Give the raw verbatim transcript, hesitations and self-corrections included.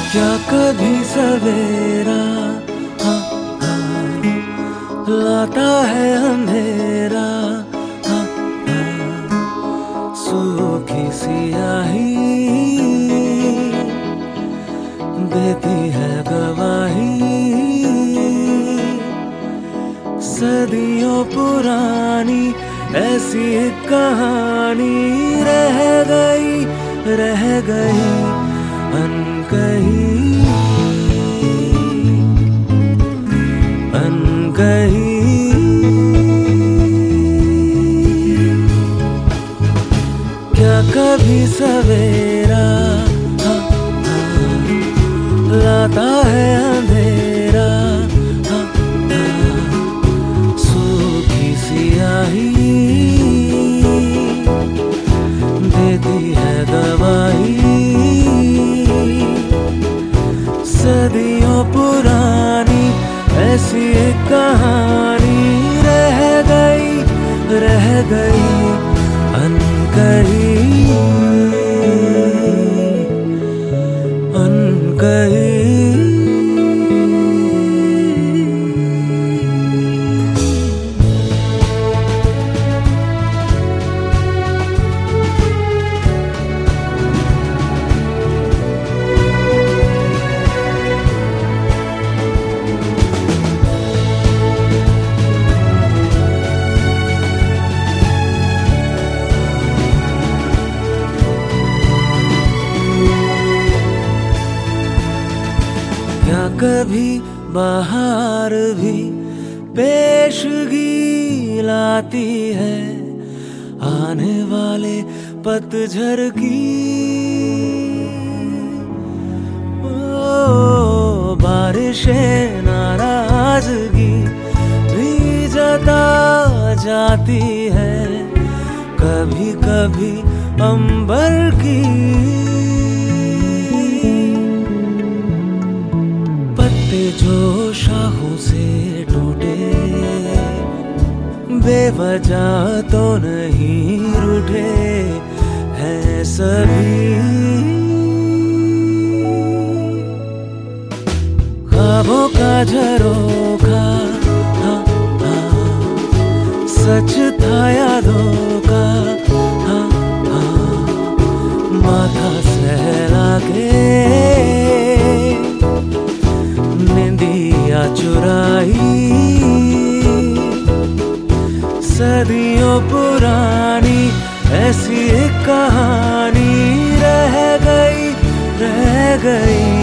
क्या कभी सवेरा हाँ हाँ लाता है अंधेरा, हाँ हाँ सूखी सियाही देती है गवाही। सदियों पुरानी ऐसी एक कहानी रह गई रह गई अनकही अनकही। क्या कभी सवेरा हाँ हाँ लाता है अंधेरा, हाँ हाँ सूखी सियाही देती है गवाही। सदियों पुरानी ऐसी एक कहानी रह गई रह गई अनकही अनकही। क्या कभी बाहर भी पेशगी लाती है आने वाले पतझड़ की। ओ बारिशें नाराजगी भी जता जाती है कभी कभी अंबर की। जो शाखों से टूटे बेवजह तो नहीं रूठे हैं सभी। ख्वाबों का झरोखा हाँ हाँ सच था यादों का, हाँ हाँ माथा सहला के निंदिया चुराई। सदियों पुरानी ऐसी एक कहानी रह गई रह गई